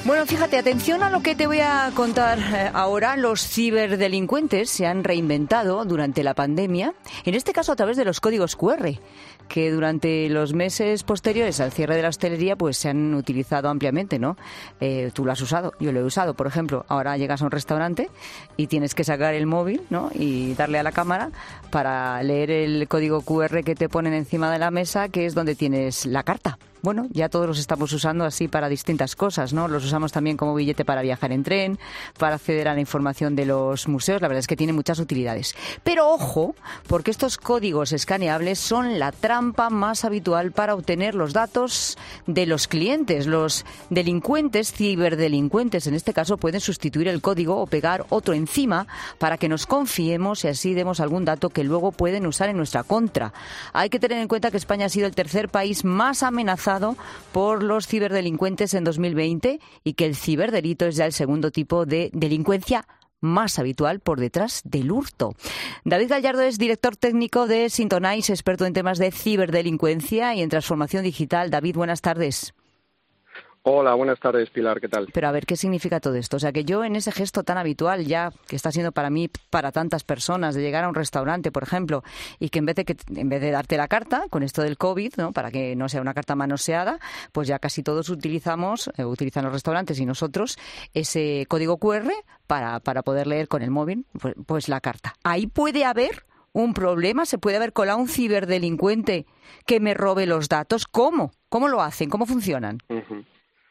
Bueno, fíjate, atención a lo que te voy a contar ahora. Los ciberdelincuentes se han reinventado durante la pandemia, en este caso a través de los códigos QR, que durante los meses posteriores al cierre de la hostelería pues se han utilizado ampliamente, ¿no? Tú lo has usado, yo lo he usado, por ejemplo. Ahora llegas a un restaurante y tienes que sacar el móvil, ¿no?, y darle a la cámara para leer el código QR que te ponen encima de la mesa, que es donde tienes la carta. Bueno, ya todos los estamos usando así para distintas cosas, ¿no? Los usamos también como billete para viajar en tren, para acceder a la información de los museos. La verdad es que tiene muchas utilidades. Pero ojo, porque estos códigos escaneables son la trampa más habitual para obtener los datos de los clientes. Los delincuentes, ciberdelincuentes en este caso, pueden sustituir el código o pegar otro encima para que nos confiemos y así demos algún dato que luego pueden usar en nuestra contra. Hay que tener en cuenta que España ha sido el tercer país más amenazado por los ciberdelincuentes en 2020 y que el ciberdelito es ya el segundo tipo de delincuencia más habitual por detrás del hurto. David Gallardo es director técnico de Sintonize, experto en temas de ciberdelincuencia y en transformación digital. David, buenas tardes. Hola, buenas tardes, Pilar, ¿qué tal? Pero a ver, ¿qué significa todo esto? O sea, que yo en ese gesto tan habitual ya que está siendo para mí, para tantas personas, de llegar a un restaurante, por ejemplo, y que en vez de darte la carta, con esto del COVID, ¿no?, para que no sea una carta manoseada, pues ya casi todos utilizan los restaurantes y nosotros ese código QR para poder leer con el móvil pues la carta. Ahí puede haber un problema, se puede haber colado un ciberdelincuente que me robe los datos. ¿Cómo? ¿Cómo lo hacen? ¿Cómo funcionan? Uh-huh.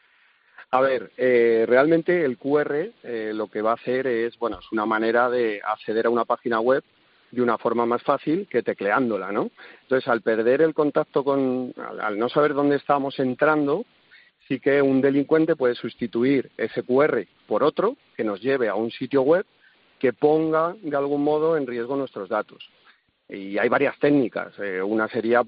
A ver, realmente el QR lo que va a hacer es una manera de acceder a una página web de una forma más fácil que tecleándola, ¿no? Entonces, al perder el contacto al no saber dónde estamos entrando, sí que un delincuente puede sustituir ese QR por otro que nos lleve a un sitio web que ponga de algún modo en riesgo nuestros datos. Y hay varias técnicas. Una sería,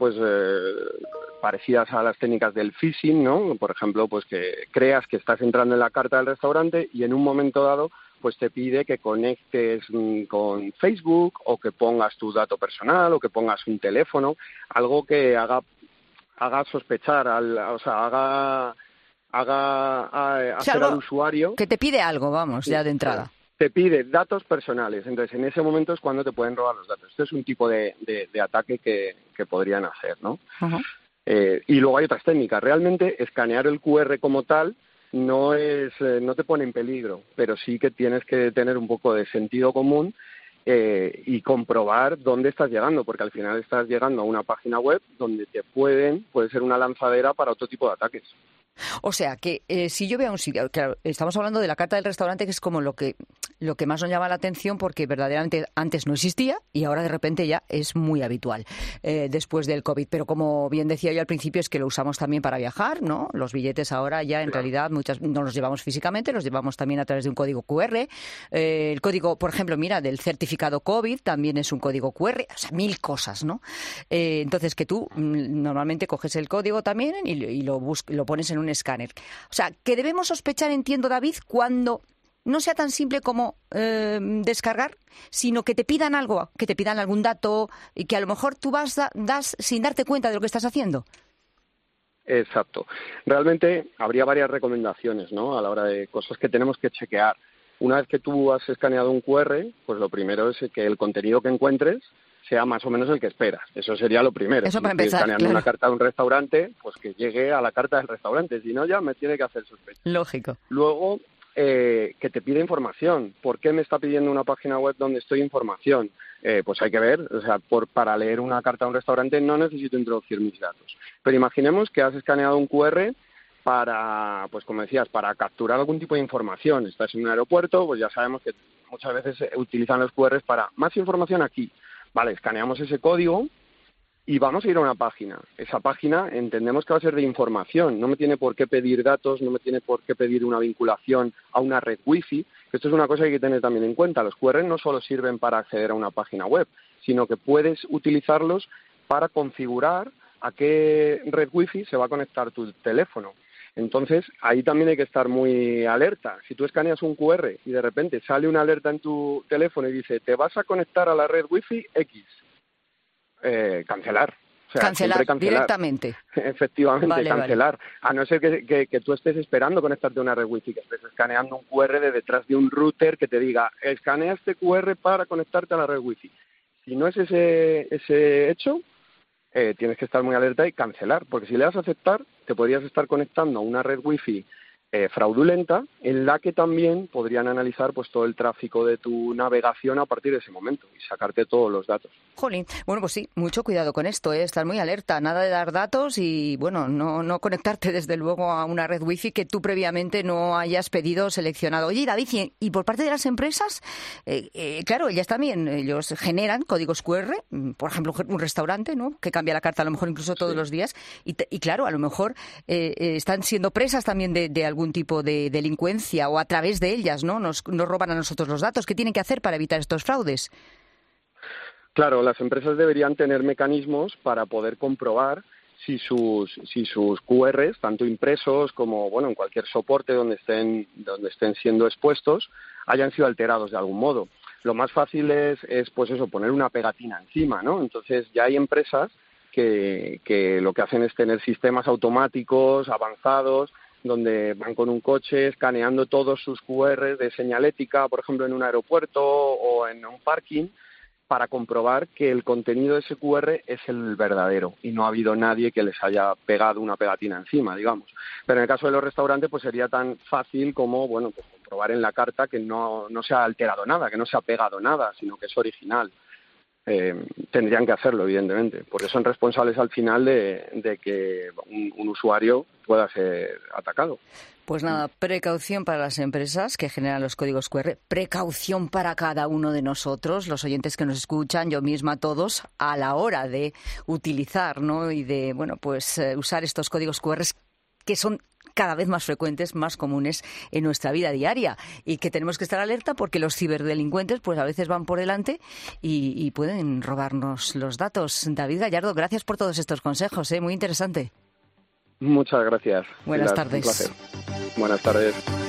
parecidas a las técnicas del phishing, ¿no? Por ejemplo, pues que creas que estás entrando en la carta del restaurante y en un momento dado, pues te pide que conectes con Facebook o que pongas tu dato personal o que pongas un teléfono, algo que haga sospechar, haga hacer al usuario que te pide algo, vamos, ya de entrada. Te pide datos personales, entonces en ese momento es cuando te pueden robar los datos. Este es un tipo de ataque que podrían hacer, ¿no? Uh-huh. Y luego hay otras técnicas. Realmente escanear el QR como tal no te pone en peligro, pero sí que tienes que tener un poco de sentido común y comprobar dónde estás llegando, porque al final estás llegando a una página web donde puede ser una lanzadera para otro tipo de ataques. O sea, que si yo veo un sitio, claro, estamos hablando de la carta del restaurante, que es como lo que más nos llama la atención, porque verdaderamente antes no existía y ahora de repente ya es muy habitual después del COVID. Pero como bien decía yo al principio, es que lo usamos también para viajar, ¿no? Los billetes ahora ya en realidad no los llevamos físicamente, los llevamos también a través de un código QR. El código, por ejemplo, mira, del certificado COVID también es un código QR, o sea, 1000 cosas, ¿no? Entonces que tú normalmente coges el código también y lo pones en un escáner. O sea, que debemos sospechar, entiendo, David, cuando no sea tan simple como descargar, sino que te pidan algo, que te pidan algún dato y que a lo mejor tú das sin darte cuenta de lo que estás haciendo. Exacto. Realmente habría varias recomendaciones, ¿no?, a la hora de cosas que tenemos que chequear. Una vez que tú has escaneado un QR, pues lo primero es que el contenido que encuentres sea más o menos el que esperas. Eso sería lo primero. Eso para si estoy empezar, escaneando claro. una carta de un restaurante, pues que llegue a la carta del restaurante. Si no, ya me tiene que hacer sospecha. Lógico. Luego, que te pide información. ¿Por qué me está pidiendo una página web donde estoy información? Pues hay que ver. O sea, para leer una carta de un restaurante no necesito introducir mis datos. Pero imaginemos que has escaneado un QR para, pues como decías, para capturar algún tipo de información. Estás en un aeropuerto, pues ya sabemos que muchas veces se utilizan los QRs para más información aquí. Vale, escaneamos ese código y vamos a ir a una página. Esa página entendemos que va a ser de información. No me tiene por qué pedir datos, no me tiene por qué pedir una vinculación a una red wifi. Esto es una cosa que hay que tener también en cuenta. Los QR no solo sirven para acceder a una página web, sino que puedes utilizarlos para configurar a qué red wifi se va a conectar tu teléfono. Entonces, ahí también hay que estar muy alerta. Si tú escaneas un QR y de repente sale una alerta en tu teléfono y dice, te vas a conectar a la red Wi-Fi X, cancelar. O sea, cancelar cancelar directamente. Efectivamente, Vale. cancelar. A no ser que tú estés esperando conectarte a una red wifi, que estés escaneando un QR de detrás de un router que te diga, escanea este QR para conectarte a la red wifi. Si no es ese hecho, tienes que estar muy alerta y cancelar, porque si le das a aceptar, te podrías estar conectando a una red wifi fraudulenta, en la que también podrían analizar pues todo el tráfico de tu navegación a partir de ese momento y sacarte todos los datos. Jolín. Bueno, pues sí, mucho cuidado con esto, estar muy alerta, nada de dar datos y, bueno, no conectarte desde luego a una red wifi que tú previamente no hayas pedido o seleccionado. Oye, David, y por parte de las empresas, claro, ellas también, ellos generan códigos QR, por ejemplo, un restaurante, ¿no?, que cambia la carta a lo mejor incluso todos los días, y claro, a lo mejor están siendo presas también de algún tipo de delincuencia, o a través de ellas, ¿no?, nos roban a nosotros los datos. ¿Qué tienen que hacer para evitar estos fraudes? Claro, las empresas deberían tener mecanismos para poder comprobar si sus QRs, tanto impresos como en cualquier soporte donde estén siendo expuestos, hayan sido alterados de algún modo. Lo más fácil es pues eso, poner una pegatina encima, ¿no? Entonces ya hay empresas que lo que hacen es tener sistemas automáticos avanzados donde van con un coche escaneando todos sus QRs de señalética, por ejemplo, en un aeropuerto o en un parking, para comprobar que el contenido de ese QR es el verdadero y no ha habido nadie que les haya pegado una pegatina encima, digamos. Pero en el caso de los restaurantes, pues sería tan fácil como, pues comprobar en la carta que no se ha alterado nada, que no se ha pegado nada, sino que es original. Tendrían que hacerlo, evidentemente, porque son responsables al final de que un usuario pueda ser atacado. Pues nada, precaución para las empresas que generan los códigos QR, precaución para cada uno de nosotros, los oyentes que nos escuchan, yo misma, todos, a la hora de utilizar, ¿no?, y de, usar estos códigos QR que son cada vez más frecuentes, más comunes en nuestra vida diaria, y que tenemos que estar alerta porque los ciberdelincuentes pues a veces van por delante y pueden robarnos los datos. David Gallardo, gracias por todos estos consejos, muy interesante. Muchas gracias. Buenas Pilar, tardes. Un placer. Buenas tardes.